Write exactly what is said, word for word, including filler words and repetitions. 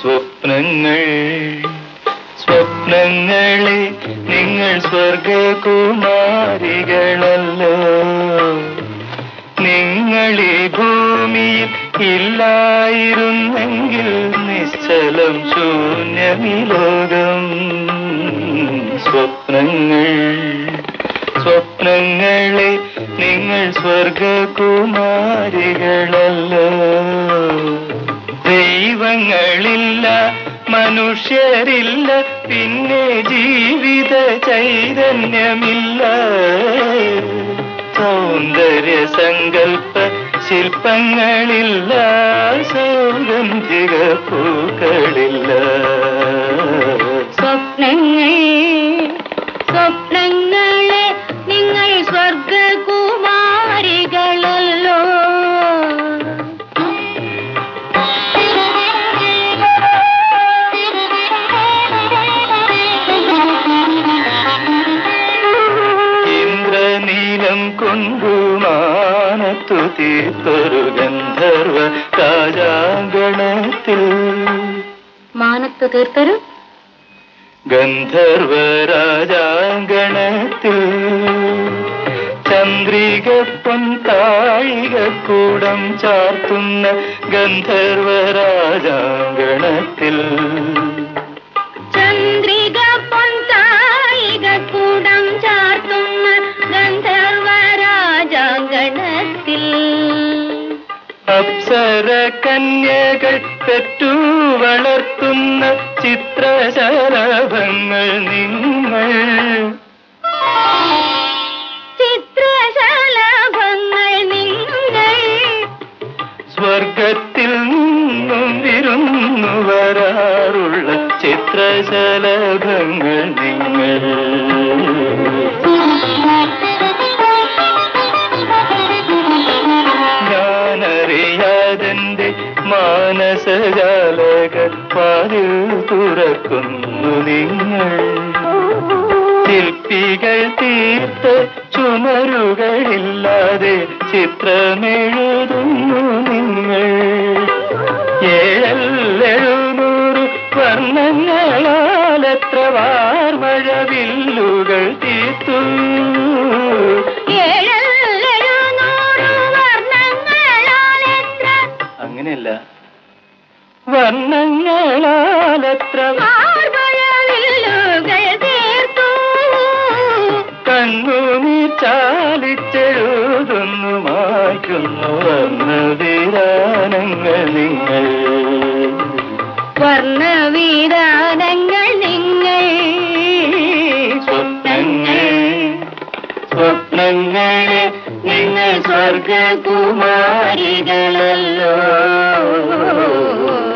സ്വപ്നങ്ങൾ സ്വപ്നങ്ങളെ നിങ്ങൾ സ്വർഗകുമാരികളല്ലോ. നിങ്ങളീ ഭൂമിയിൽ ഇല്ലായിരുന്നെങ്കിൽ നിശ്ചലം ശൂന്യമീ ലോകം. സ്വപ്നങ്ങൾ സ്വപ്നങ്ങളെ നിങ്ങൾ സ്വർഗകുമാരികളല്ലോ. ദൈവങ്ങളില്ല, മനുഷ്യരില്ല, പിന്നെ ജീവിത ചൈതന്യമില്ല. സൗന്ദര്യ സങ്കൽപ്പ ശില്പങ്ങളില്ല, സൗഗന്ധിക പൂക്കളില്ല. സ്വപ്നങ്ങൾ സ്വപ്നങ്ങളെ നിങ്ങൾ സ്വർഗകുമാരികളല്ലോ. ഇന്ദ്രനീലം കൊണ്ടുമാനത്തു തീർത്തൊരു ഗന്ധർവ രാജാങ്കണത്തിൽ മാനത്തു തീർത്തൊരു ഗന്ധർവ രാജാങ്കണത്തിൽ ചന്ദ്രിക പൊൻതാഴികക്കൂടം ചാർത്തുന്ന ഗന്ധർവ രാജാങ്കണത്തിൽ ചന്ദ്രിക പൊൻതാഴികക്കൂടം ചാർത്തുന്ന ഗന്ധർവ രാജാങ്കണത്തിൽ അപ്സര കന്യകൾ പെറ്റു വളർത്തുന്ന ചിത്രശലഭങ്ങൾ നിങ്ങൾ. ചിത്രശലഭങ്ങൾ നിങ്ങൾ. സ്വർഗത്തിൽ നിന്നും വിരുന്നു വരാറുള്ള ചിത്രശലഭങ്ങൾ നിങ്ങൾ. ഞാനറിയാതെന്റെ മാനസജാലക വാതിൽ തുറക്കുന്നു നിങ്ങൾ. ശില്പികൾ തീർത്ത ചുമരുകളില്ലാതെ ചിത്രമെഴുതുന്നു നിങ്ങൾ. ഏഴെഴുന്നൂറ് വർണ്ണങ്ങളാൽ എത്ര വാർമഴവില്ലുകൾ തീർത്തു. അങ്ങനെയല്ല, വർണ്ണങ്ങളാലെത്ര കണ്ണുനീർ ചാലിച്ചെഴുതുന്നു മായ്ക്കുന്നു വർണ്ണവിധാനങ്ങൾ നിങ്ങൾ. വർണ്ണവിധാനങ്ങൾ നിങ്ങൾ. സ്വപ്നങ്ങൾ സ്വപ്നങ്ങളെ നിങ്ങൾ സ്വർഗകുമാരികളല്ലോ.